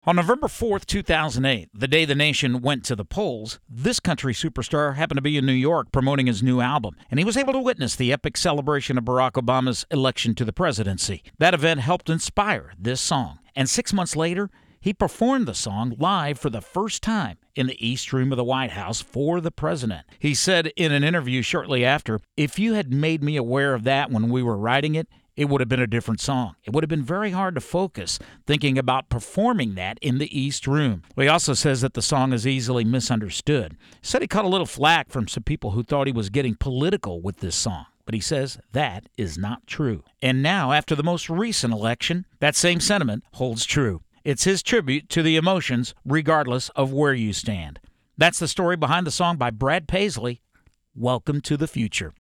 On November 4th, 2008, the day the nation went to the polls, this country superstar happened to be in New York promoting his new album, and he was able to witness the epic celebration of Barack Obama's election to the presidency. That event helped inspire this song, and 6 months later, he performed the song live for the first time in the East Room of the White House for the president. He said in an interview shortly after, "If you had made me aware of that when we were writing it, it would have been a different song. It would have been very hard to focus thinking about performing that in the East Room." Well, he also says that the song is easily misunderstood. He said he caught a little flack from some people who thought he was getting political with this song. But he says that is not true. And now, after the most recent election, that same sentiment holds true. It's his tribute to the emotions, regardless of where you stand. That's the story behind the song by Brad Paisley, "Welcome to the Future."